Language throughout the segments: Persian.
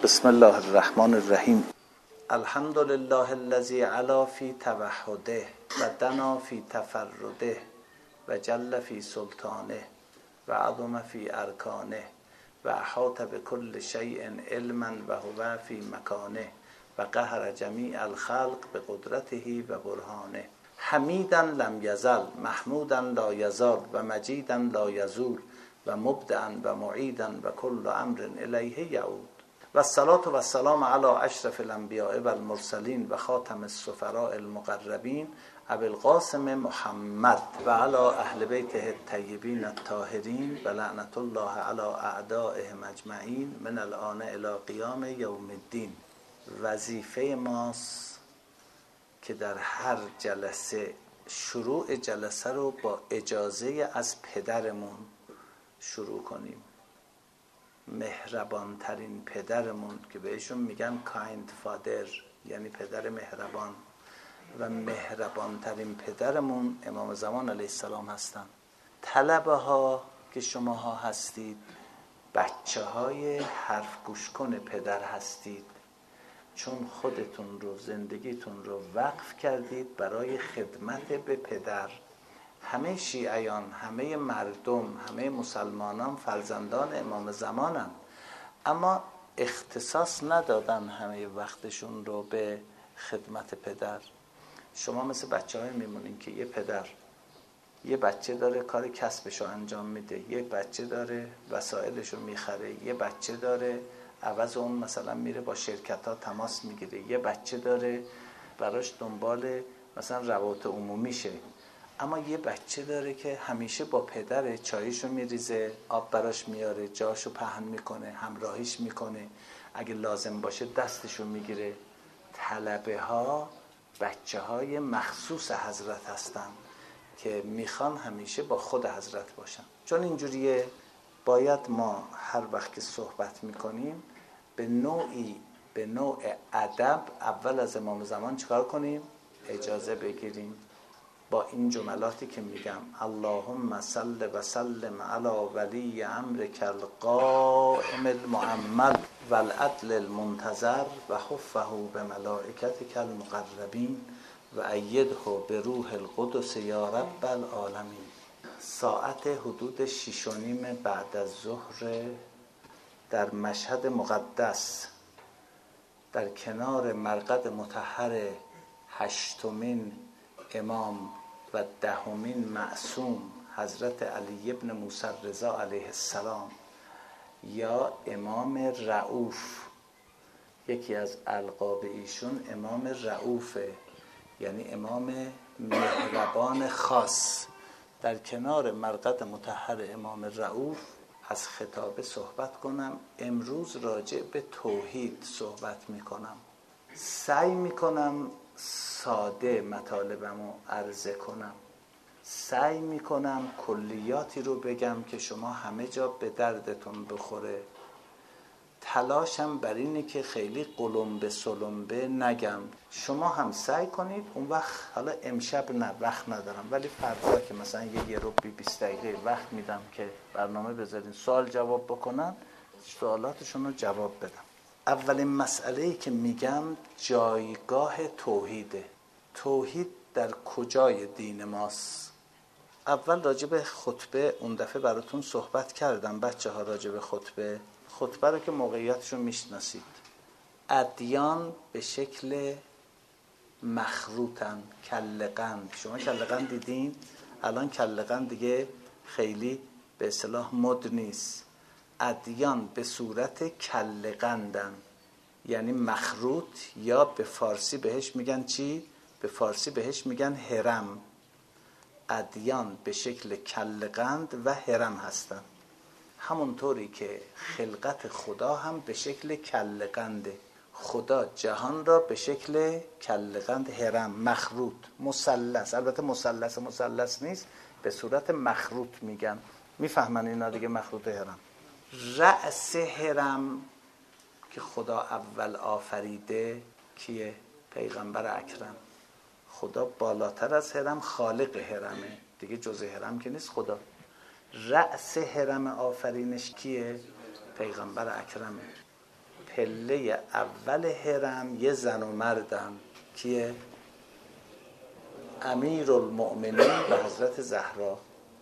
بسم الله الرحمن الرحیم. الحمد لله الذی علا فی توحده و دنا فی تفرده و جل فی سلطانه و عظم فی ارکانه و احاط بكل شیء علما و هو فی مکانه و قهر جمیع الخلق بقدرته و برهانه. حمیدا لم یزل، محمودا لا یزال و مجیدا لا یزول و مبدعا و معیدا و کل امر الیه یعود. و الصلاة و السلام علی اشرف الانبیاء و المرسلین و خاتم السفراء المقربین ابی القاسم محمد و علی اهل بیته الطیبین الطاهرین و لعنت الله علی اعدائهم اجمعین من الآن الی قیام یوم الدین. وظیفه ماست که در هر جلسه شروع جلسه رو با اجازه از پدرمون شروع کنیم. مهربان ترین پدرمون که بهشون میگن کایند فادر، یعنی پدر مهربان، و مهربان ترین پدرمون امام زمان علیه السلام هستن. طلبه ها که شماها هستید بچه های حرف گوش کن پدر هستید، چون خودتون رو، زندگیتون رو وقف کردید برای خدمت به پدر. همه شیعیان، همه مردم، همه مسلمانان فرزندان امام زمانن، اما اختصاص ندادن همه وقتشون رو به خدمت پدر. شما مثل بچه های میمونین که یه پدر یه بچه داره کار کسبش رو انجام میده، یه بچه داره وسایلش رو میخره، یه بچه داره عوض اون مثلا میره با شرکت ها تماس میگیره، یه بچه داره براش دنبال مثلا روابط عمومیشه، اما یه بچه داره که همیشه با پدر چایشو میریزه، آب براش میاره، جاشو پهن میکنه، همراهیش میکنه، اگه لازم باشه دستشو میگیره. طلبه ها بچه های مخصوص حضرت هستن که میخوان همیشه با خود حضرت باشن. چون اینجوریه باید ما هر وقت که صحبت میکنیم به نوع ادب اول از امام زمان چیکار کنیم؟ اجازه بگیریم با این جملاتی که میگم: اللهم صل و سلم علی ولی امرک القائم المؤمل و العدل المنتظر و حفه بملائکتک المقربین و ایده بروح القدس یا رب العالمین. ساعت حدود 6:30 بعد از ظهر در مشهد مقدس در کنار مرقد مطهر 8مین امام و 10مین معصوم حضرت علی ابن موسی رضا علیه السلام یا امام رؤوف، یکی از القاب ایشون امام رؤوفه، یعنی امام مهربان خاص. در کنار مرقد مطهر امام رؤوف از خطابه صحبت کنم. امروز راجع به توحید صحبت میکنم. سعی میکنم ساده مطالبمو عرضه کنم، سعی میکنم کلیاتی رو بگم که شما همه جا به دردتون بخوره. تلاشم بر اینه که خیلی قلمبه سلمبه نگم. شما هم سعی کنید اون وقت، حالا امشب نه وقت ندارم، ولی فردا که مثلا یه ربع 20 دقیقه وقت میدم که برنامه بذارین سوال جواب بکنن، سوالاتشون رو جواب بدم. اولین مسئله‌ای که میگم جایگاه توحیده. توحید در کجای دین ماست؟ اول راجع به خطبه اون دفعه براتون صحبت کردم بچه ها. راجع به خطبه رو که موقعیتشو میشناسید. ادیان به شکل مخروطن، کله‌قند. شما کله‌قند دیدین؟ الان کله‌قند دیگه خیلی به اصطلاح مد نیست. ادیان به صورت کله‌قندن، یعنی مخروط، یا به فارسی بهش میگن چی؟ به فارسی بهش میگن هرم. ادیان به شکل کله‌قند و هرم هستن، همونطوری که خلقت خدا هم به شکل کله‌قنده. خدا جهان را به شکل کله‌قند، هرم، مخروط، مثلث، البته مثلث نیست، به صورت مخروط میگن. میفهمن اینا دیگه؟ مخروط هرم. رأس هرم که خدا اول آفریده کیه؟ پیغمبر اکرم. خدا بالاتر از هرم خالق هرمه دیگه، جز هرم که نیست خدا. رأس هرم آفرینش کیه؟ پیغمبر اکرمه. پله اول هرم یه زن و مردن. کیه؟ امیرالمؤمنین و حضرت زهرا.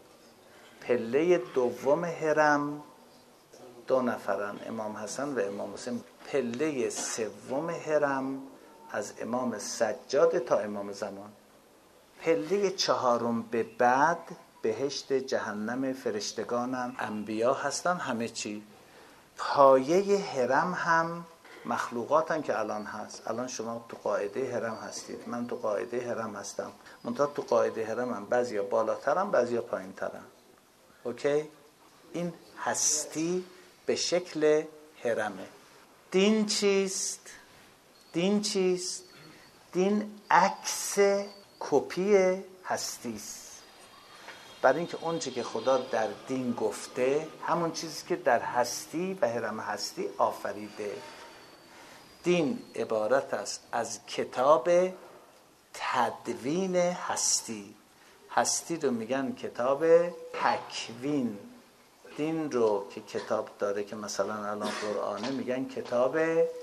پله دوم هرم 2 نفرن، امام حسن و امام حسین. پله سوم هرم از امام سجاد تا امام زمان. پله 4 به بعد بهشت، جهنم، فرشتگانن، انبیا هستن، همه چی. پایه هرم هم مخلوقاتن که الان هست. الان شما تو قاعده هرم هستید، من تو قاعده هرم هستم، منتها تو قاعده هرم هم بعضیا بالاترن بعضیا پایینترن. اوکی؟ این هستی به شکل هرمه. دین چیست؟ دین چیست؟ دین عکس کپی هستی است. برای اینکه اون چیزی که خدا در دین گفته همون چیزی که در هستی و هرم هستی آفریده. دین عبارت است از کتاب تدوین هستی. هستی رو میگن کتاب تکوین. دین رو که کتاب داره که مثلا الان قرآنه میگن کتاب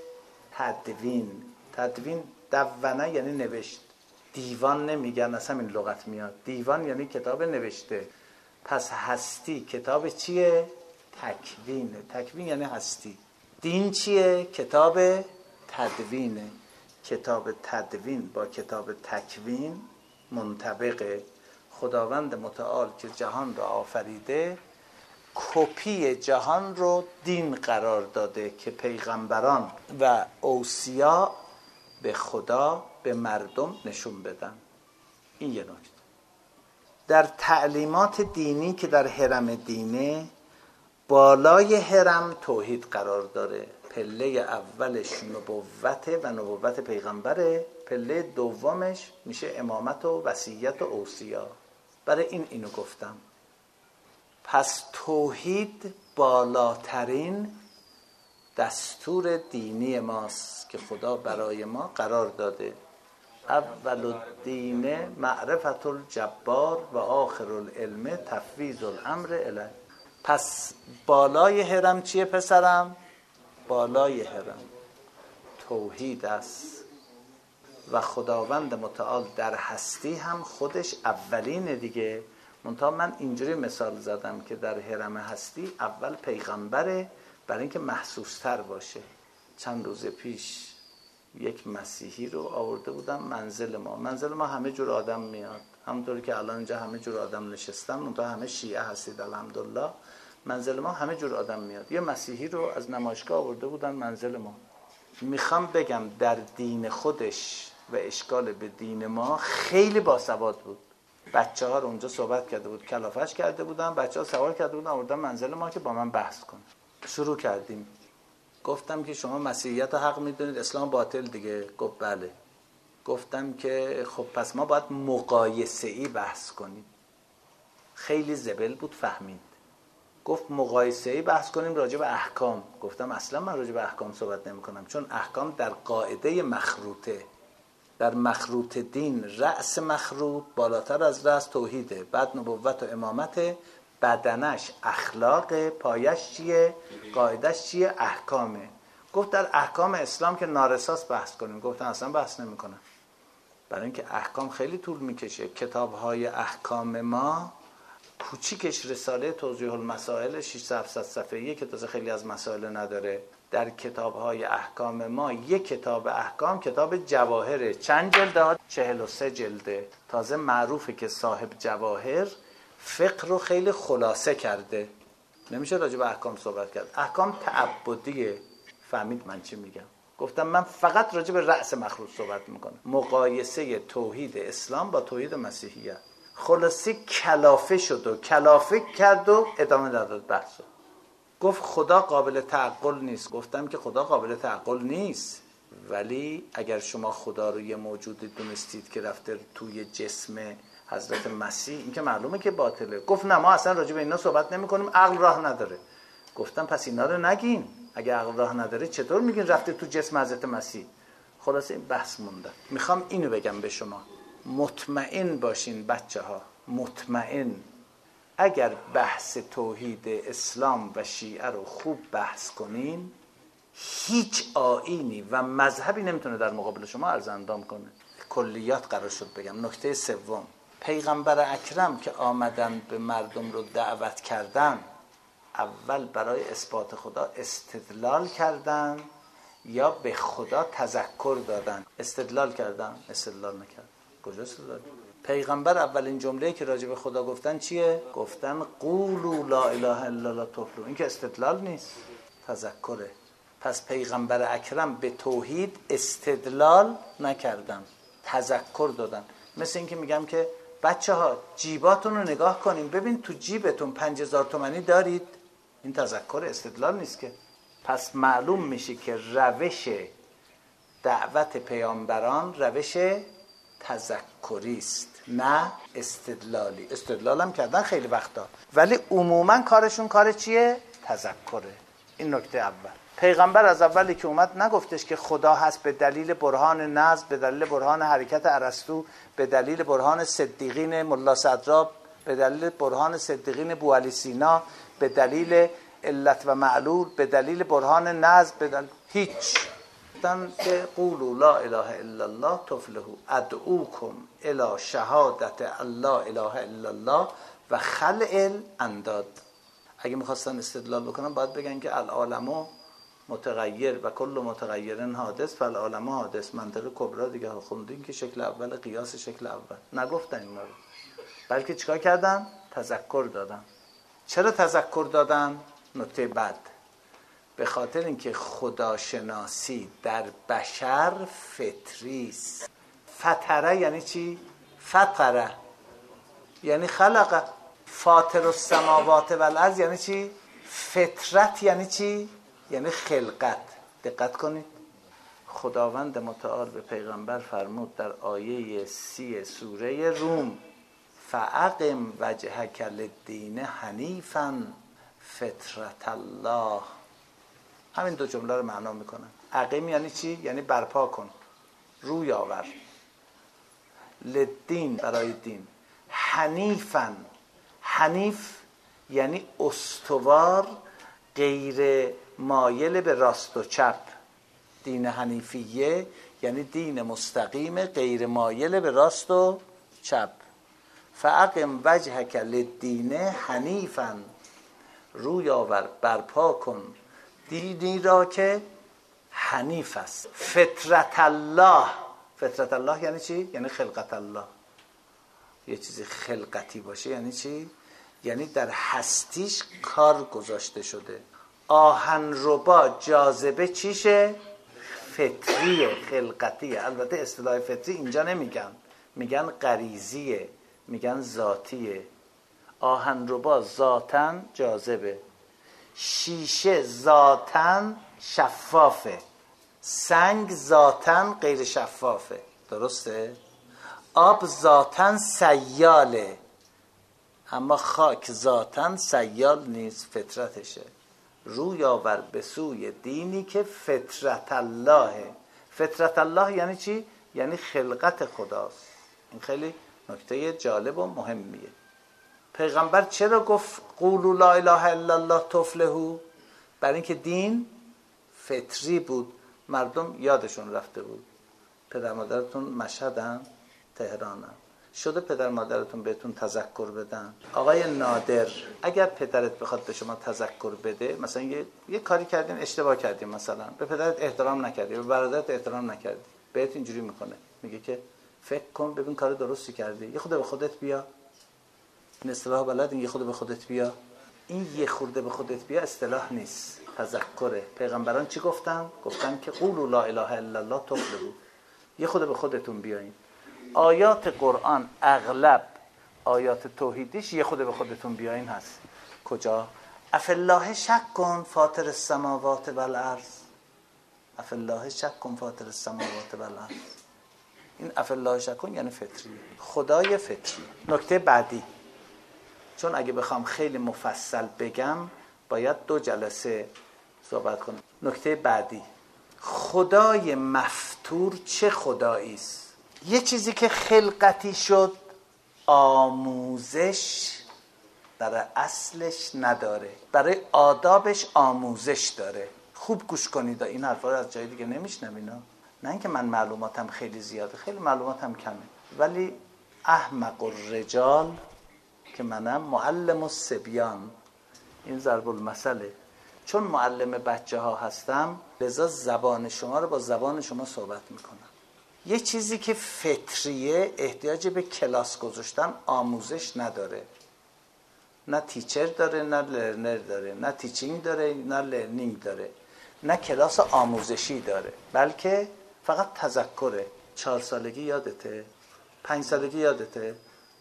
تدوین. تدوین دونه یعنی نوشت. دیوان نمیگن، از همین لغت میاد. دیوان یعنی کتاب نوشته. پس هستی کتاب چیه؟ تکوینه. تکوین یعنی هستی. دین چیه؟ کتاب تدوینه. کتاب تدوین با کتاب تکوین منطبقه. خداوند متعال که جهان را آفریده کپی جهان رو دین قرار داده که پیغمبران و اوصیا به خدا به مردم نشون بدن. این یه نکته. در تعلیمات دینی که در هرم دینه، بالای هرم توحید قرار داره. پله اولش نبوته و نبوت پیغمبره. پله دومش میشه امامت و وصیت و اوصیا. برای اینو گفتم. پس توحید بالاترین دستور دینی ماست که خدا برای ما قرار داده. اول الدین معرفت الجبار و آخر العلم تفویض الامر الیه. پس بالای هرم چیه پسرم؟ بالای هرم توحید است و خداوند متعال در هستی هم خودش اولینه دیگه. منتها من اینجوری مثال زدم که در هرم هستی اول پیغمبره برای اینکه محسوس تر باشه. چند روز پیش یک مسیحی رو آورده بودم منزل ما همه جور آدم میاد، همونطوری که الان اینجا همه جور آدم نشستن، منتها همه شیعه هستید الحمدلله. منزل ما همه جور آدم میاد. یه مسیحی رو از نمایشگاه آورده بودن منزل ما. میخوام بگم در دین خودش و اشکال به دین ما خیلی باسواد بود. بچه‌ها رو اونجا صحبت کرده بود، کلافش کرده بودن، بچه‌ها سوار کرده بودن آوردن منزل ما که با من بحث کن. شروع کردیم. گفتم که شما مسیحیت حق میدونید، اسلام باطل دیگه. گفت بله. گفتم که خب پس ما باید مقایسه‌ای بحث کنیم. خیلی زبل بود، فهمید. گفت مقایسه‌ای بحث کنیم راجع به احکام. گفتم اصلا من راجع به احکام صحبت نمی‌کنم، چون احکام در قاعده مخروطه. در مخروط دین رأس مخروط بالاتر از رأس توحیده، بعد نبوت و امامت، بدنش اخلاق، پایش چیه؟ قاعدش چیه؟ احکامه. گفت در احکام اسلام که نارساس بحث کنیم. گفتم اصلا بحث نمی‌کنم، برای اینکه احکام خیلی طول می‌کشه. کتاب‌های احکام ما کوچیکش رساله توضیح المسائل 600 صفحه‌ای که تازه خیلی از مسائل نداره. در کتاب‌های احکام ما یک کتاب احکام کتاب جواهره. چند جلده؟ 43 جلده. تازه معروفه که صاحب جواهر فقه رو خیلی خلاصه کرده. نمیشه راجع به احکام صحبت کرد. احکام تعبدیه. فهمید من چی میگم؟ گفتم من فقط راجع به رأس مخروط صحبت میکنم. مقایسه توحید اسلام با توحید مسیحیت. خلاصی کلافه شد و کلافه کرد و ادامه داد بحثو. گفت خدا قابل تعقل نیست. گفتم که خدا قابل تعقل نیست، ولی اگر شما خدا رو یه موجودی دونستید که رفته توی جسم حضرت مسیح، این که معلومه که باطله. گفت نه ما اصلا راجع به اینا صحبت نمی کنیم، عقل راه نداره. گفتم پس اینا رو نگین. اگه عقل راه نداره چطور میگین رفته تو جسم حضرت مسیح؟ خلاصه این بحث مونده. میخوام اینو بگم به شما، مطمئن باشین بچه ها، مطمئن. اگر بحث توحید اسلام و شیعه رو خوب بحث کنین، هیچ آیینی و مذهبی نمیتونه در مقابل شما عرض اندام کنه. کلیات قرار شد بگم. نکته سوم، پیغمبر اکرم که آمدن به مردم رو دعوت کردن، اول برای اثبات خدا استدلال کردن یا به خدا تذکر دادن؟ استدلال کردن، استدلال نکردن. کجا استدلال؟ پیغمبر اولین جمله‌ای که راجع به خدا گفتن چیه؟ گفتن قولوا لا اله الا الله تفلحون. این که استدلال نیست، تذکره. پس پیغمبر اکرم به توحید استدلال نکردن، تذکر دادن. مثل این که میگم که بچه ها جیباتون رو نگاه کنیم، ببین تو جیبتون 5000 تومانی دارید. این تذکر، استدلال نیست که. پس معلوم میشه که روش دعوت پیامبران روش تذکری است، نه استدلالی. استدلال هم کردن خیلی وقتا، ولی عموما کارشون کار چیه؟ تذکره. این نکته اول. پیغمبر از اولی که اومد نگفتش که خدا هست به دلیل برهان نزع، به دلیل برهان حرکت ارسطو، به دلیل برهان صدیقین ملا صدرا، به دلیل برهان صدیقین بوعلی سینا، به دلیل علت و معلول، به دلیل برهان نزع، به دلیل هیچ. گفتن که قولوا لا اله الا الله تفلحوا، ادعوکم الی شهادت الله اله الا الله و خلع الانداد. اگه میخواستن استدلال بکنن باید بگن که العالم متغیر و کل متغیر حادث فالعالم حادث. منطقه کبرا دیگه خوندین که شکل اول قیاس شکل اول. نگفتن اینا رو، بلکه چیکار کردن؟ تذکر دادن. چرا تذکر دادن؟ نکته بعد، به خاطر اینکه خداشناسی در بشر فطری است. فطره یعنی چی؟ فطره یعنی خلق. فاطر السماوات و الارض یعنی چی؟ فطرت یعنی چی؟ یعنی خلقت. دقت کنید، خداوند متعال به پیغمبر فرمود در آیه 30 سوره روم فاقم وجهک للدین حنیفا فطرت الله. همین دو جمله رو معنا میکنن. اقیم یعنی چی؟ یعنی برپا کن، روی آور. للدین برای دین. حنیفا، حنیف یعنی استوار، غیر مایل به راست و چپ. دین حنیفیه یعنی دین مستقیم غیر مایل به راست و چپ. فاقم وجهک للدین حنیفا، روی آور، برپا کن دینی را که حنیف است. فطرت الله. فطرت الله یعنی چی؟ یعنی خلقت الله. یه چیزی خلقتی باشه یعنی چی؟ یعنی در هستیش کار گذاشته شده. آهنربا جاذبه چیشه؟ فطریه، خلقتیه. البته اصطلاح فطری اینجا نمیگن، میگن غریزیه، میگن ذاتیه. آهنربا ذاتاً جاذبه، شیشه ذاتاً شفافه، سنگ ذاتاً غیر شفافه. درسته؟ آب ذاتاً سیاله، اما خاک ذاتاً سیال نیست، فطرتشه. روی آور به سوی دینی که فطرت اللهه. فطرت الله یعنی چی؟ یعنی خلقت خداست. این خیلی نکته جالب و مهمیه. پیغمبر چرا گفت قولوا لا اله الا الله تفلحوا؟ برای اینکه دین فطری بود، مردم یادشون رفته بود. پدر مادرتون مشهدن، تهرانن، شده پدر مادرتون بهتون تذکر بدن؟ آقای نادر، اگر پدرت بخواد به شما تذکر بده، مثلا یه کاری کردین اشتباه کردین، مثلا به پدرت احترام نکردی، به برادرت احترام نکردی، بهت اینجوری میکنه، میگه که فکر کن ببین کار درستی کردی، یه خورده به خودت بیا. این اصطلاح بلدین، یه خورده به خودت بیا. این یه خورده به خودت بیا اصطلاح نیست، تذکره. پیغمبران چی گفتن؟ گفتن که قولوا لا اله الا الله تفلحوا. یه خورده به خودتون بیاین. آیات قرآن اغلب آیات توحیدیش یه خورده به خودتون بیاین هست. کجا؟ افالله شک کن فاطر السماوات و الارض. افالله شک کن فاطر السماوات و الارض. این افالله شک کن یعنی فطری، خدای فطری. نکته بعدی، چون اگه بخوام خیلی مفصل بگم باید 2 جلسه صحبت کنم. نکته بعدی، خدای مفطور چه خدایی است؟ یه چیزی که خلقتی شد، آموزش برای اصلش نداره، برای آدابش آموزش داره. خوب گوش کنید، این حرفا رو از جای دیگه نمیشنم اینا. نه اینکه من معلوماتم خیلی زیاده، خیلی معلوماتم کمه، ولی احمق الرجال که منم معلم الصبیان، این ضرب المثله. چون معلم بچه ها هستم لذا زبان شما رو با زبان شما صحبت میکنم. یه چیزی که فطریه احتیاج به کلاس گذاشتن آموزش نداره، نه تیچر داره نه لرنر داره، نه تیچینگ داره نه لرنینگ داره، نه کلاس آموزشی داره، بلکه فقط تذکره. 4 سالگی یادته؟ 5 سالگی یادته؟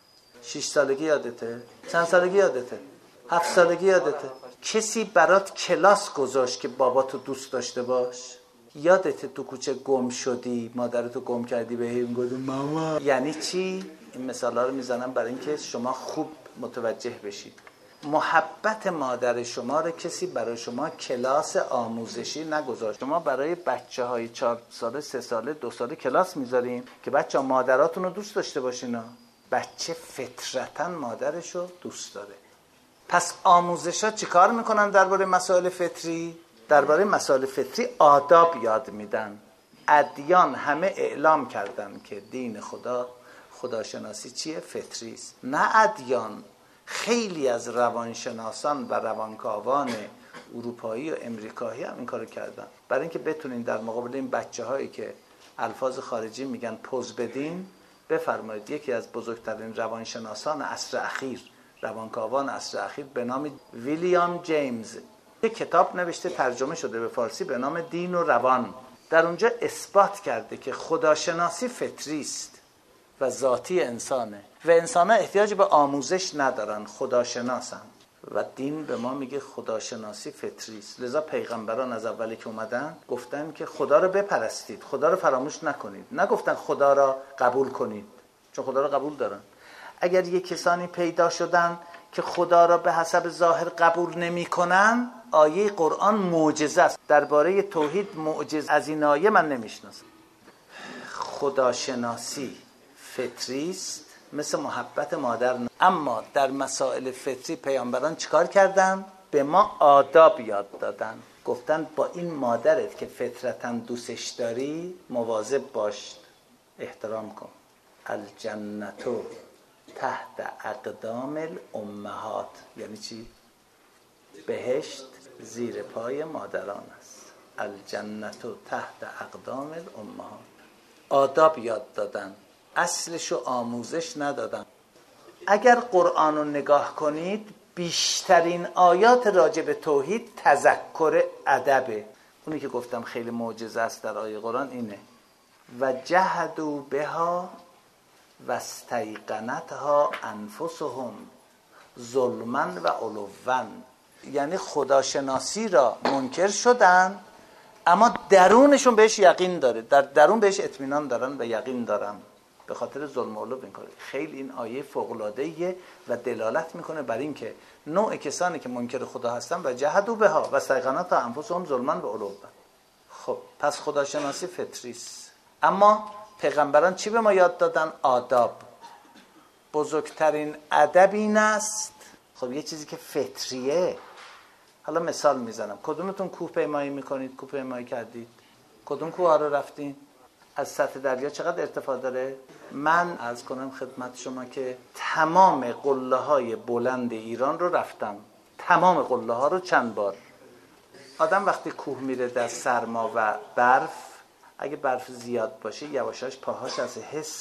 6 سالگی یادته؟ چند سالگی یادته؟ 7 سالگی یادته؟ کسی برات کلاس گذاشت که باباتو دوست داشته باش؟ یادته تو کوچه گم شدی، مادرتو گم کردی، به هم گفتم ماما؟ یعنی چی؟ این مثالا رو میزنم برای اینکه شما خوب متوجه بشید. محبت مادر شما رو کسی برای شما کلاس آموزشی نگذاشت. شما برای بچه های 4 ساله، 3 ساله، 2 ساله کلاس میذارین که بچه ها مادراتون رو دوست داشته باشین. بچه فطرتاً مادرشو دوست داره. پس آموزش ها چی کار میکنن درباره مسائل فطری؟ درباره مسائل فطری آداب یاد میدن. ادیان همه اعلام کردن که دین خداشناسی چیه؟ فطری است. نه ادیان، خیلی از روانشناسان و روانکاوان اروپایی و امریکایی هم این کارو کردن. برای اینکه بتونین در مقابل این بچه‌هایی که الفاظ خارجی میگن پوز بدین، بفرمایید یکی از بزرگترین روانشناسان عصر اخیر، روانکاوان عصر اخیر به نام ویلیام جیمز یک کتاب نوشته، ترجمه شده به فارسی، به نام دین و روان. در اونجا اثبات کرده که خداشناسی فطری است و ذاتی انسانه و انسان‌ها احتیاج به آموزش ندارن، خداشناسن. و دین به ما میگه خداشناسی فطری است. لذا پیغمبران از اولی که اومدن گفتن که خدا رو بپرستید، خدا رو فراموش نکنید. نگفتن خدا را قبول کنید، چون خدا رو قبول دارن. اگر یک کسانی پیدا شدن که خدا را به حسب ظاهر قبول نمی‌کنن، آیه قرآن معجزه است. درباره توحید معجزه از این آیه من نمیشناسم. خداشناسی فطری است مثل محبت مادر. اما در مسائل فطری پیامبران چیکار کردن؟ به ما آداب یاد دادن. گفتن با این مادرت که فطرتاً دوستش داری مواظب باش، احترام کن. الجنتو تحت اقدام الامهات. یعنی چی؟ بهشت زیر پای مادران است. الجنتو تحت اقدام الامهات. آداب یاد دادن، اصلشو آموزش ندادن. اگر قرآن رو نگاه کنید، بیشترین آیات راجع به توحید تذکر ادبه. اونی که گفتم خیلی معجزه است در آیه قرآن اینه: و جهدوا بها و استیقنتها انفسهم ظلما و علوا. یعنی خداشناسی را منکر شدن اما درونشون بهش یقین داره، در درون بهش اطمینان دارن و یقین دارن، به خاطر ظلم و علو این کاره. خیلی این آیه فوق‌العاده‌ایه و دلالت میکنه بر این که نوع کسانی که منکر خدا هستن و جهدوا بها و استیقنتها انفسهم ظلما و علوا. خب پس خداشناسی فطری است. اما پیغمبران چی به ما یاد دادن؟ آداب. بزرگترین ادب این است. خب یه چیزی که فطریه. حالا مثال میزنم. کدومتون کوه پیمایی میکنید؟ کوه پیمایی کردید؟ کدوم کوه ها رو رفتین؟ از سطح دریا چقدر ارتفاع داره؟ من عرض کنم خدمت شما که تمام قله های بلند ایران رو رفتم. تمام قله ها رو چند بار. آدم وقتی کوه میره در سرما و برف، اگه برف زیاد باشه یواشاش پاهاش از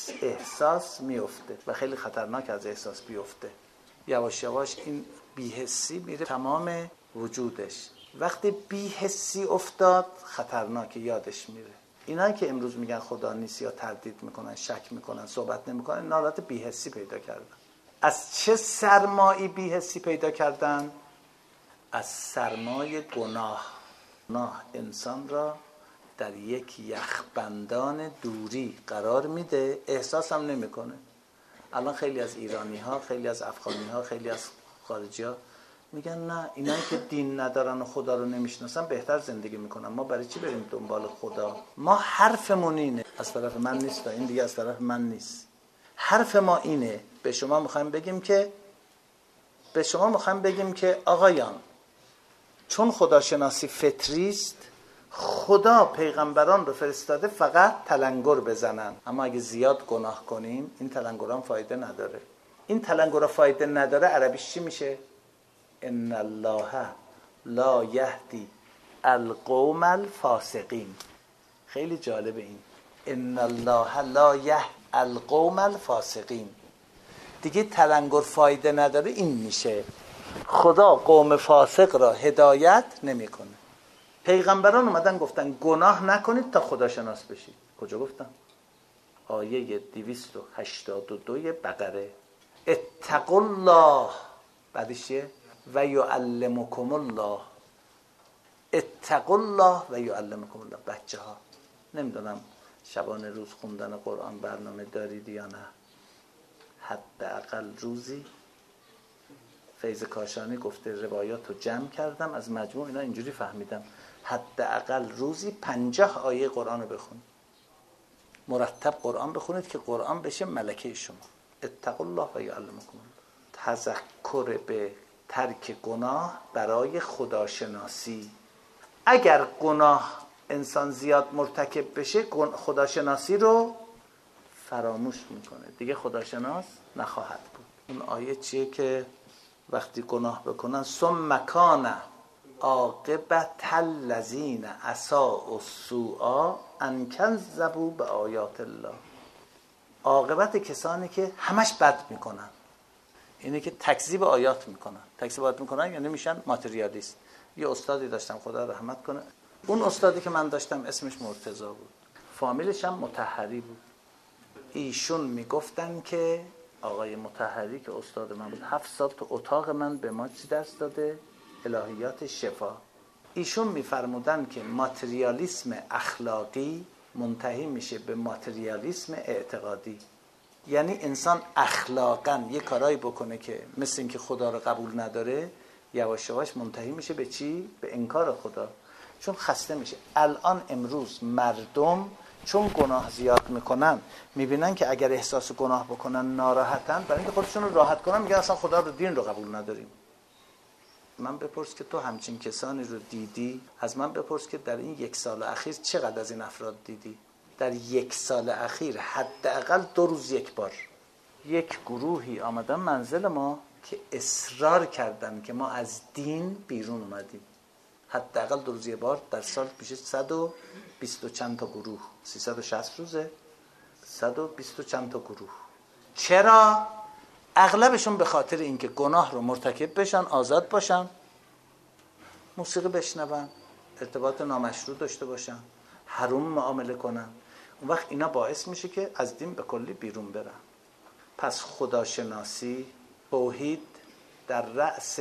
احساس میفته و خیلی خطرناک از احساس بیفته. یواش یواش این بی‌حسی میره تمام وجودش. وقتی بی‌حسی افتاد خطرناکه، یادش میره. اینایی که امروز میگن خدا نیست یا تردید میکنن، شک میکنن، صحبت نمیکنن، این حالت بی‌حسی پیدا کردن. از چه سرمایی بی‌حسی پیدا کردن؟ از سرمای گناه. گناه انسان را در یک یخبندان دوری قرار میده، احساس هم نمیکنه. الان خیلی از ایرانی ها، خیلی از افغانی ها، خیلی از خارجی ها میگن نه، اینایی که دین ندارن و خدا رو نمیشناسن بهتر زندگی میکنن، ما برای چی بریم دنبال خدا؟ ما حرفمون اینه، از طرف من نیست، این دیگه از طرف من نیست. حرف ما اینه، به شما میخوایم بگیم که آقایان، چون خداشناسی فطری است، خدا پیغمبران رو فرستاده فقط تلنگر بزنن، اما اگه زیاد گناه کنیم این تلنگران فایده نداره. این تلنگرها فایده نداره عربیش چی میشه؟ ان الله لا یهدی القوم الفاسقین. خیلی جالبه این ان الله لا یهدی القوم الفاسقین. دیگه تلنگر فایده نداره، این میشه خدا قوم فاسق را هدایت نمیکنه. پیغمبران اومدن گفتن گناه نکنید تا خداشناس بشید. کجا گفتن؟ آیه 282 بقره. اتقوا الله، بعدش چیه؟ و یعلمکم الله. اتقوا الله و یعلمکم الله. بچه ها نمیدونم شبانه روز خوندن قرآن برنامه دارید یا نه؟ حداقل روزی، فیض کاشانی گفته روایات رو جمع کردم از مجموع اینا اینجوری فهمیدم، حداقل روزی 50 آیه قرآن رو بخونید، مرتب قرآن بخونید که قرآن بشه ملکه شما. اتقوا الله و یعلمکم الله. تذکر به ترک گناه برای خداشناسی. اگر گناه انسان زیاد مرتکب بشه خداشناسی رو فراموش میکنه، دیگه خداشناس نخواهد بود. اون آیه چیه که وقتی گناه بکنن ثم کان عاقبت الذین اساءوا السوء ان کذبوا بآیات الله. عاقبت کسانی که همش بد میکنن اینه که تکذیب آیات میکنن. تکذیب آیات میکنن یعنی میشن ماتریالیست. یه استادی داشتم خدا رحمت کنه، اون استادی که من داشتم اسمش مرتضی بود، فامیلش هم مطهری بود. ایشون میگفتن که آقای مطهری که استاد من بود 7 سال تو اتاق من به ما چی درس داده؟ الهیات شفا. ایشون میفرمودن که ماتریالیسم اخلاقی منتهی میشه به ماتریالیسم اعتقادی. یعنی انسان اخلاقاً یه کارایی بکنه که مثل این که خدا رو قبول نداره، یواش یواش منتهی میشه به چی؟ به انکار خدا. چون خسته میشه. الان امروز مردم چون گناه زیاد میکنن میبینن که اگر احساس گناه بکنن ناراحتن، برای اینکه خودشون رو راحت کنن میگن اصلا خدا رو دین رو قبول نداریم. من بپرس که تو همچین کسانی رو دیدی؟ از من بپرس که در این 1 سال اخیر چقدر از این افراد دیدی؟ در 1 سال اخیر حداقل 2 روز 1 بار یک گروهی آمدن منزل ما که اصرار کردن که ما از دین بیرون اومدیم. حداقل 2 روز 1 بار در سال پیش 120 چند تا گروه، 360 روزه 120 چند تا گروه. چرا؟ اغلبشون به خاطر اینکه گناه رو مرتکب بشن، آزاد باشن، موسیقی بشنون، ارتباط نامشروع داشته باشن، حرام معامله کنن، اون وقت اینا باعث میشه که از دین به کلی بیرون برن. پس خداشناسی، توحید در رأس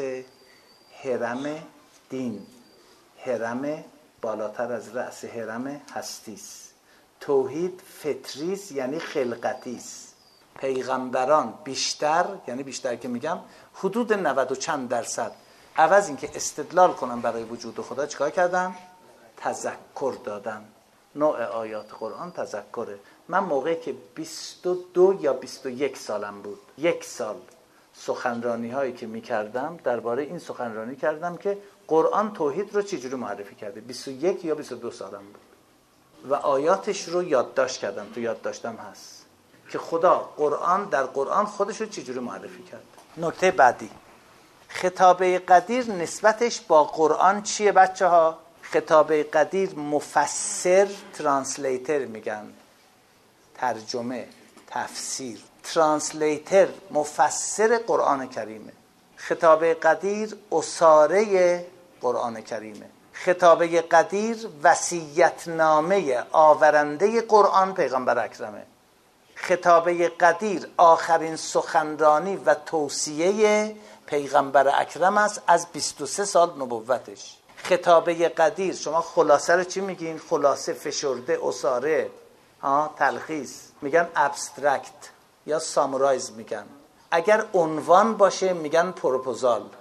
هرم دین، هرم بالاتر از رأس هرم هستیست. توحید فطریست یعنی خلقتیست. پیغمبران بیشتر، یعنی بیشتر که میگم حدود 90 و چند درصد، عوض این که استدلال کنن برای وجود خدا چیکار کردن؟ تذکر دادن. نوع آیات قرآن تذکره. من موقعی که 22 یا 21 سالم بود، 1 سال سخنرانی هایی که میکردم درباره این سخنرانی کردم که قرآن توحید رو چجوری معرفی کرده. 21 یا 22 سالم بود و آیاتش رو یادداشت کردم، تو یادداشتم هست که خدا در قرآن خودش رو چجوری معرفی کرد. نکته بعدی، خطابه قدیر نسبتش با قرآن چیه بچه ها؟ خطابه قدیر مفسر، ترانسلیتر میگن، ترجمه، تفسیر. ترانسلیتر مفسر قرآن کریمه. خطابه قدیر اساره قرآن کریمه. خطابه قدیر وصیت‌نامه آورنده قرآن پیغمبر اکرمه. خطابه قدیر آخرین سخنرانی و توصیه پیغمبر اکرم است از 23 سال نبوتش. خطابه قدیر شما خلاصه رو چی میگین؟ خلاصه، فشرده، اساره، تلخیص میگن، ابسترکت یا سامرایز میگن. اگر عنوان باشه میگن پروپوزال.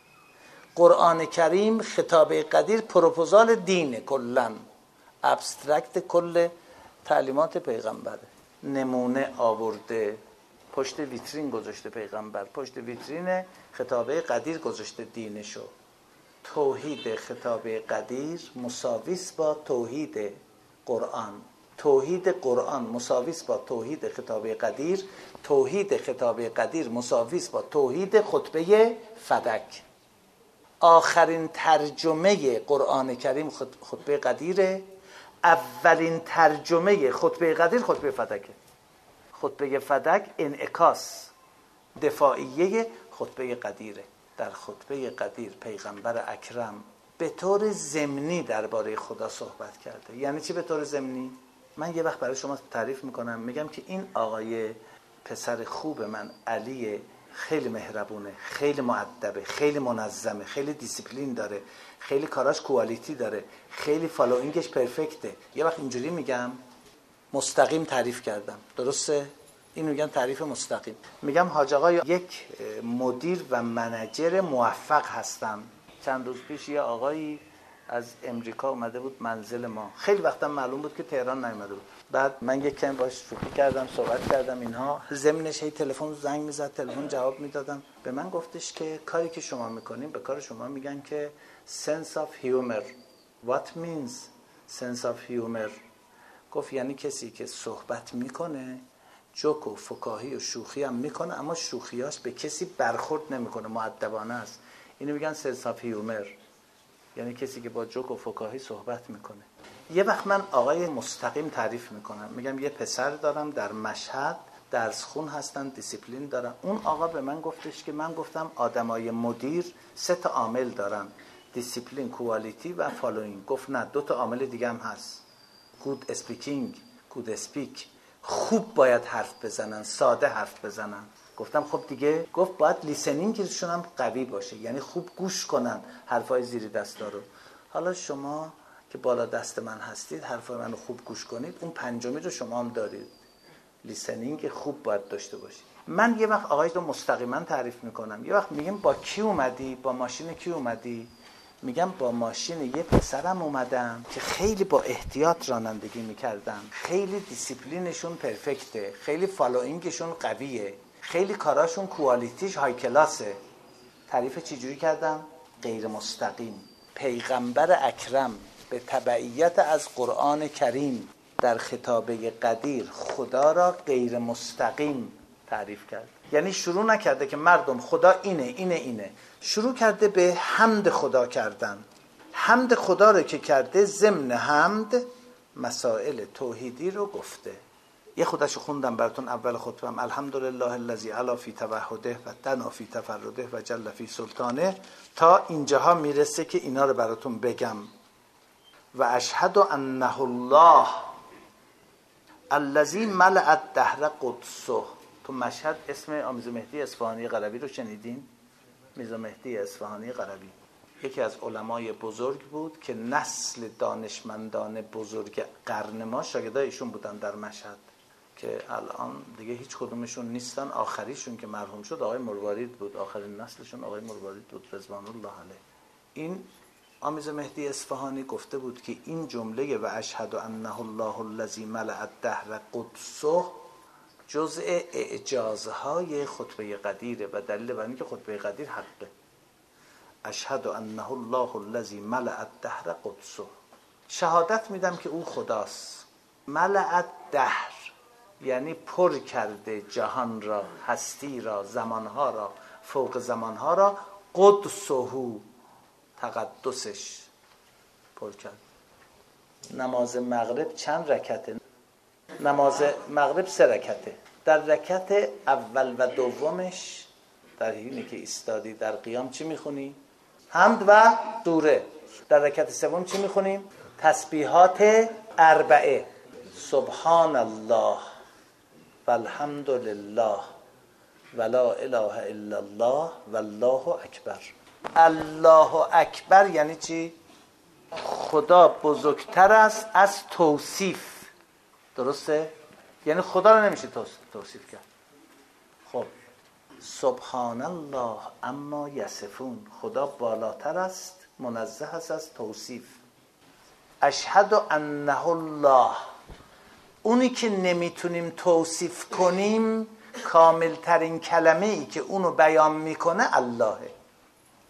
قرآن کریم خطابه قدیر پروپوزال دینه، کلن ابسترکت کل تعلیمات پیغمبره. نمونه آورده، پشت ویترین گذاشته پیغمبر، پشت ویترین خطابه قدیر گذاشته دینشو. توحید خطابه قدیر مساویس با توحید قرآن. توحید قرآن مساویس با توحید خطابه قدیر. توحید خطابه قدیر مساویس با توحید خطبه فدک. آخرین ترجمه قرآن کریم خطبه قدیره. اولین ترجمه خطبه قدیر خطبه فدکه. خطبه فدک انعکاس دفاعیه خطبه قدیره. در خطبه قدیر پیغمبر اکرم به طور ضمنی درباره خدا صحبت کرده. یعنی چی به طور ضمنی؟ من یه وقت برای شما تعریف میکنم، میگم که این آقای پسر خوب من علی خیلی مهربونه، خیلی مؤدبه، خیلی منظمه، خیلی دیسیپلین داره، خیلی کاراش کوالیتی داره، خیلی فالوینگش پرفکته. یه وقت اینجوری میگم مستقیم تعریف کردم، درسته؟ این میگن تعریف مستقیم. میگم حاج آقا یک مدیر و منیجر موفق هستن. چند روز پیش یه آقایی از امریکا اومده بود منزل ما، خیلی وقتا معلوم بود که تهران نیومده بود. بعد من یک کم باش شوخی کردم، صحبت کردم، اینها ضمنش هی تلفن زنگ میزد، تلفن جواب میدادم. به من گفتش که کاری که شما میکنین به کار شما میگن که sense of humor. What means sense of humor؟ گفت یعنی کسی که صحبت میکنه جوک و فکاهی و شوخی هم میکنه اما شوخیاش به کسی برخورد نمیکنه، مؤدبانه است. اینو میگن sense of humor، یعنی کسی که با جوک و فکاهی صحبت میکنه. یه وقت من آقای مستقیم تعریف میکنم، میگم یه پسر دارم در مشهد درس خون هستن، دیسیپلین دارن. اون آقا به من گفتش که من گفتم آدمای مدیر 3 عامل دارن، دیسیپلین، کوالیتی و فالوینگ. گفت نه 2 عامل دیگه هم هست، گود اسپیکینگ، گود اسپیک. خوب باید حرف بزنن، ساده حرف بزنن. گفتم خب دیگه. گفت باید لیسنینگشون هم قوی باشه، یعنی خوب گوش کنن حرفای زیر دستا رو. حالا شما که بالا دست من هستید حرفای منو خوب گوش کنید، اون 5می رو شما هم دارید، لیسنینگ خوب باید داشته باشید. من یه وقت آقای رو مستقیما تعریف میکنم، یه وقت میگم با کی اومدی، با ماشین کی اومدی؟ میگم با ماشین یه پسرم اومدم که خیلی با احتیاط رانندگی میکردن، خیلی دیسیپلینشون پرفکته، خیلی فالوینگشون قویه، خیلی کاراشون کوالیتیش های کلاسه. تعریف چجوری کردم؟ غیر مستقیم. پیغمبر اکرم به تبعیت از قرآن کریم در خطابه قدیر خدا را غیر مستقیم تعریف کرد. یعنی شروع نکرده که مردم خدا اینه، شروع کرده به حمد خدا کردن. حمد خدا رو که کرده، ضمن حمد مسائل توحیدی رو گفته. یه خودشو خوندم براتون اول خطبم. الحمدلله الذی علا فی توحده و دنا فی تفرده و جل فی سلطانه، تا اینجاها میرسه که اینا رو براتون بگم. و اشهد انه الله الذی ملأ الدهر قدسه. تو مشهد اسم آمیزه مهدی اصفهانی قربی رو شنیدین؟ میرزا مهدی اصفهانی قربی یکی از علمای بزرگ بود که نسل دانشمندان بزرگ قرن ما شاگردای ایشون بودن در مشهد، که الان دیگه هیچ کدومشون نیستن. آخریشون که مرحوم شد آقای مروارید بود، آخرین نسلشون آقای مروارید بود رضوان الله علیه. این آمیز مهدی اصفهانی گفته بود که این جمله و اشهد انه الله الذی ملأ الدهر قدسه جزء اعجازهای خطبه قدیره و دلیل بر اینکه خطبه قدیر حقه. اشهد انه الله الذی ملأ الدهر قدسه، شهادت میدم که او خداست. ملأ الدهر یعنی پر کرده جهان را، هستی را، زمانها را، فوق زمانها را. قدسه تقدسش پر کرد. نماز مغرب چند رکعته؟ نماز مغرب 3 رکعته. در رکعت اول و دومش در حینی که ایستادی در قیام چی میخونی؟ حمد و سوره. در رکعت سوم چی میخونیم؟ تسبیحات 4، سبحان الله والحمد لله ولا اله الا الله والله اکبر. الله اکبر یعنی چی؟ خدا بزرگتر است از توصیف. درسته؟ یعنی خدا رو نمیشه توصیف کرد. خب سبحان الله اما یصفون، خدا بالاتر است، منزه است از توصیف. اشهد انه الله، اونی که نمیتونیم توصیف کنیم، کامل ترین کلمه ای که اونو بیان میکنه اللهه.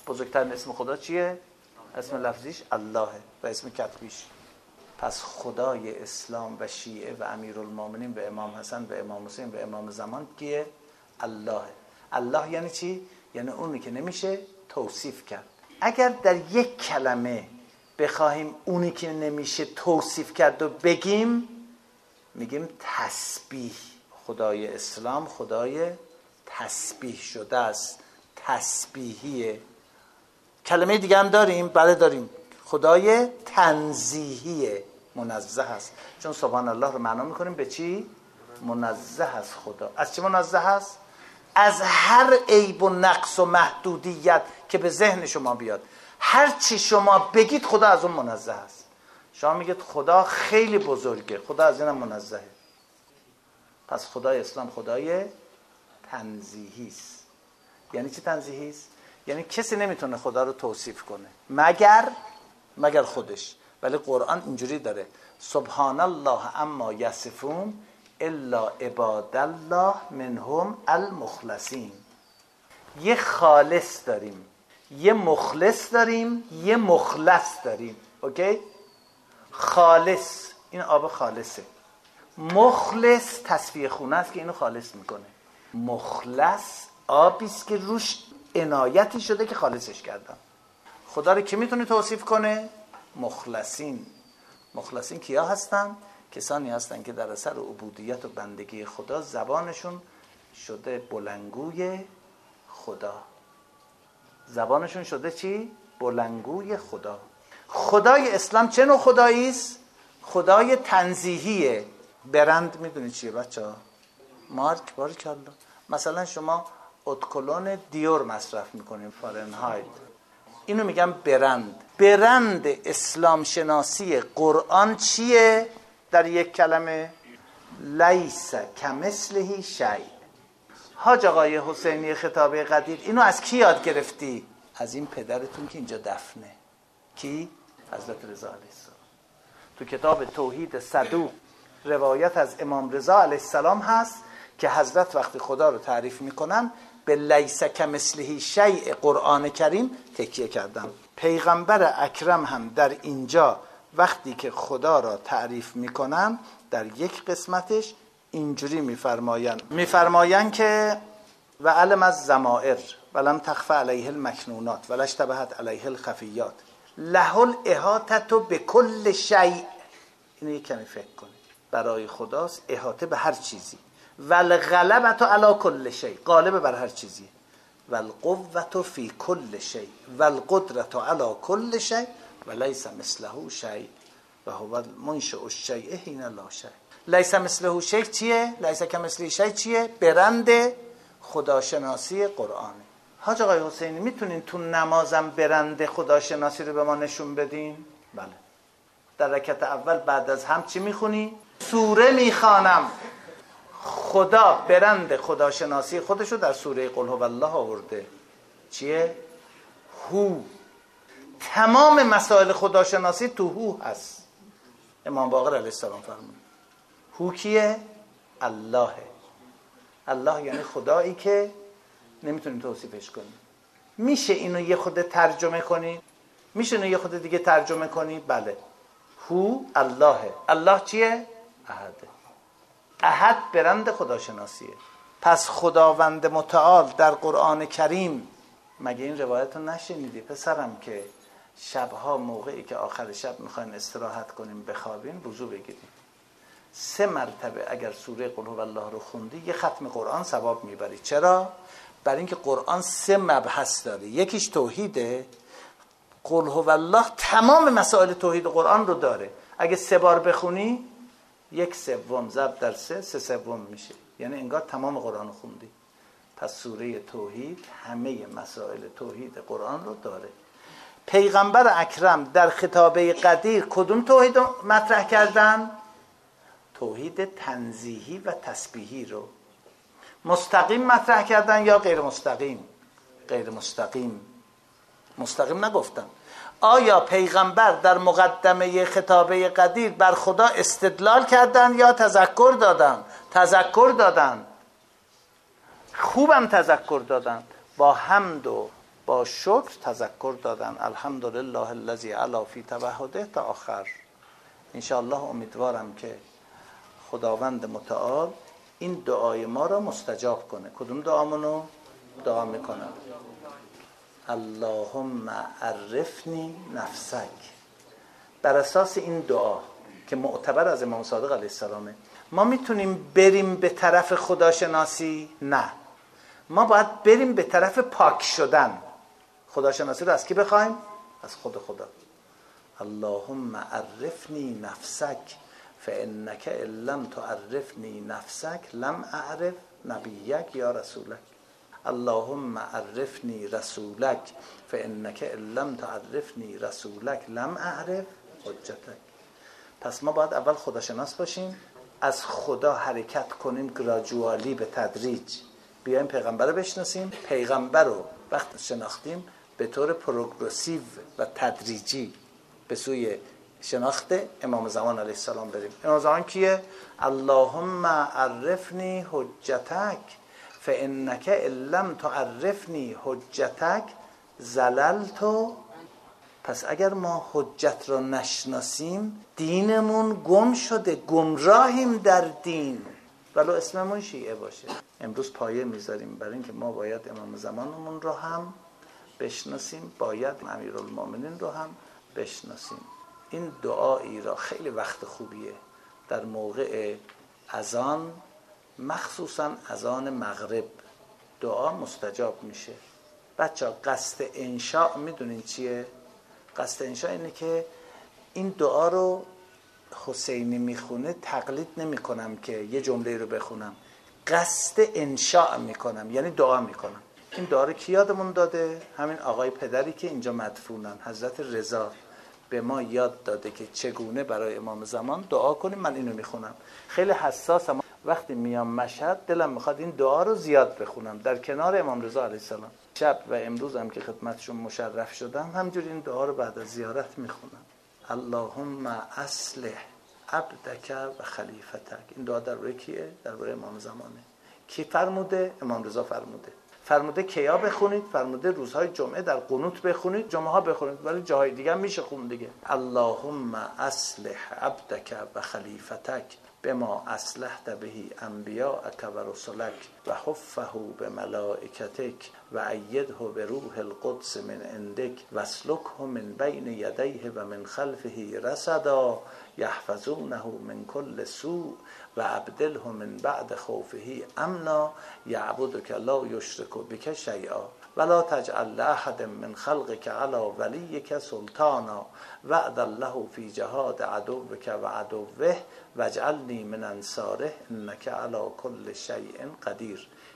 بزرگترین اسم خدا چیه؟ اسم لفظیش اللهه و اسم کتبیش. پس خدای اسلام و شیعه و امیرالمومنین و امام حسن و امام حسین و امام زمان کیه؟ اللهه. الله یعنی چی؟ یعنی اونی که نمیشه توصیف کرد. اگر در یک کلمه بخواهیم اونی که نمیشه توصیف کرد و بگیم، میگیم تسبیح. خدای اسلام خدای تسبیح شده است، تسبیحیه. کلمه دیگه هم داریم؟ بله داریم. خدای تنزیهیه، منزه است. چون سبحان الله رو معنا میکنیم به چی؟ منزه است خدا. از چی منزه است؟ از هر عیب و نقص و محدودیت که به ذهن شما بیاد. هر چی شما بگید خدا از اون منزه است. شما میگید خدا خیلی بزرگه، خدا از اینم منزهه. پس خدای اسلام خدای تنزیهی است. یعنی چی تنزیهی است؟ یعنی کسی نمیتونه خدا رو توصیف کنه مگر خودش. ولی قرآن اینجوری داره: سبحان الله عما یصفون الا عباد الله منهم المخلصین. یه خالص داریم، یه مخلص داریم، یه مخلص داریم. اوکی؟ خالص این آب خالصه. مخلص تصفیه خونه است که اینو خالص میکنه. مخلص آبی است که روش عنایتی شده که خالصش کردن. خدا رو که میتونه توصیف کنه؟ مخلصین. مخلصین کیا هستن؟ کسانی هستن که در اثر عبودیت و بندگی خدا زبانشون شده بلندگوی خدا. زبانشون شده چی؟ بلندگوی خدا. خدای اسلام چه نوع خدایی است؟ خدای تنزیهیه. برند میدونی چیه بچه‌ها؟ مارک. باریکالله. مثلا شما ادکلون دیور مصرف میکنیم، فارنهایت، اینو میگم برند. برند اسلام شناسی قرآن چیه؟ در یک کلمه: لیس کمثله شیء. حاج آقای حسینی خطابه قدیر اینو از کی یاد گرفتی؟ از این پدرتون که اینجا دفنه. کی؟ حضرت رضا علیه السلام. تو کتاب توحید صدوق روایت از امام رضا علیه السلام هست که حضرت وقتی خدا رو تعریف میکنن به لیس کمثله شیء قرآن کریم تکیه کردن. پیغمبر اکرم هم در اینجا وقتی که خدا را تعریف میکنن در یک قسمتش اینجوری میفرمایند که و علم از ضمائر ولم تخفى علیه المکنونات ولا اشتبهت علیه الخفیات له الاحاطه بكل شیء. اینو یک کمی فکر کنید. برای خداست احاطه به هر چیزی. والغلبة علی کل شیء، غالب بر هر چیزی. والقوة فی کل شیء والقدرة علی کل شیء ولیس مثله شیء و هو المنشئ الشیء حین لا شیء. لیس مثله شیء چیه؟ لیس کمثله شیء چیه؟ برند خداشناسی قرآنه. حاج آقای حسینی میتونین تو نمازم برند خداشناسی رو به ما نشون بدین؟ بله. در رکعت اول بعد از هم چی میخونی؟ سوره میخوانم. خدا برند خداشناسی خودشو در سوره قل هو الله آورده. چیه؟ هو. تمام مسائل خداشناسی تو هو هست. امام باقر علیه السلام فرمود هو کیه؟ اللهه. الله یعنی خدایی که نمیتونیم توصیفش کنیم. میشه اینو یه خود ترجمه کنی؟ میشه اینو یه خود دیگه ترجمه کنی؟ بله. هو اللهه. الله چیه؟ احده. احد برند خداشناسیه. پس خداوند متعال در قرآن کریم، مگه این روایت رو نشنیدی پسرم که شبها موقعی که آخر شب میخواین استراحت کنیم بخوابین وضو بگیریم 3 مرتبه اگر سوره قل هو الله رو خوندی یه ختم قرآن ثواب میبری. چرا؟ برای اینکه قرآن 3 مبحث داره. یکیش توحیده. قل هو الله تمام مسائل توحید قرآن رو داره. اگه 3 بار بخونی 1/3 ضرب در 3 3/3 میشه. یعنی انگار تمام قرآن رو خوندی. پس سوره توحید همه مسائل توحید قرآن رو داره. پیغمبر اکرم در خطابه قدیر کدوم توحید رو مطرح کردن؟ توحید تنزیهی و تسبیحی رو. مستقیم مطرح کردن یا غیر مستقیم؟ غیر مستقیم. مستقیم نگفتن. آیا پیغمبر در مقدمه خطابه قدیر بر خدا استدلال کردن یا تذکر دادن؟ تذکر دادن. خوبم تذکر دادن. با حمد و با شکر تذکر دادن الحمدلله الذی علا فی توحده تا آخر. انشاءالله امیدوارم که خداوند متعال این دعای ما را مستجاب کنه. کدوم دعامونو دعا میکنم؟ اللهم عرفنی نفسک. بر اساس این دعا که معتبر از امام صادق علیه السلامه ما میتونیم بریم به طرف خداشناسی؟ نه، ما باید بریم به طرف پاک شدن. خداشناسی رو از کی بخوایم؟ از خدا. اللهم عرفنی نفسک فانک ان لم تعرفنی نفسک لم اعرف نبیک یا رسولک. اللهم عرفنی رسولک فانک ان لم تعرفنی رسولک لم اعرف حجتک. پس ما باید اول خداشناس باشیم، از خدا حرکت کنیم گراجوالی، به تدریج بیایم پیغمبر رو بشناسیم. پیغمبر رو وقت شناختیم به طور پروگرسیو و تدریجی به سوی شناخت امام زمان علیه السلام بریم. امام زمان کیه؟ اللهم عرفنی حجتک فانک ان لم تعرفنی حجتک زللت. پس اگر ما حجت رو نشناسیم دینمون گم شده، گمراهیم در دین ولو اسممون شیعه باشه. امروز پایه میذاریم برای اینکه ما باید امام زمانمون رو هم بشناسیم، باید امیرالمومنین رو هم بشناسیم. این دعایی را خیلی وقت خوبیه در موقع اذان، مخصوصا اذان مغرب دعا مستجاب میشه. بچه قصد انشاء میدونین چیه؟ قصد انشاء اینه که این دعا رو حسینی میخونه تقلید نمی کنم که یه جمله رو بخونم، قصد انشاء میکنم، یعنی دعا میکنم. این دعا رو کی یادمون داده؟ همین آقای پدری که اینجا مدفونن، حضرت رضا به ما یاد داده که چگونه برای امام زمان دعا کنیم. من اینو میخونم، خیلی حساسم. وقتی میام مشهد دلم میخواد این دعا رو زیاد بخونم در کنار امام رضا علیه السلام. شب و امروز هم که خدمتشون مشرف شدم همجوری این دعا رو بعد از زیارت میخونم. اللهم اصلح عبدک و خلیفتک. این دعا درباره کیه؟ درباره امام زمانه. کی فرموده؟ امام رضا فرموده کیا بخونید؟ فرموده روزهای جمعه در قنوت بخونید، جمعه ها بخونید، ولی جاهای دیگه هم میشه خون دیگه. اللهم اصلح عبدک و خلیفتک بما اصلحت بهی انبیاءک و رسلک و حفه بملائکتک و ایده بروح القدس من عندک و اسلکه من بین یدیه و من خلفه رصدا یحفظونه من کل سوء و ابدله من بعد خوفه امنا یعبدک لا یشرک بک شیئا ولا تجعل لاحد من خلقک علی ولیک سلطانا وعد الله فی جهاد عدوک و عدوه واجعلنی من انصاره انک علی کل شیء قدیر.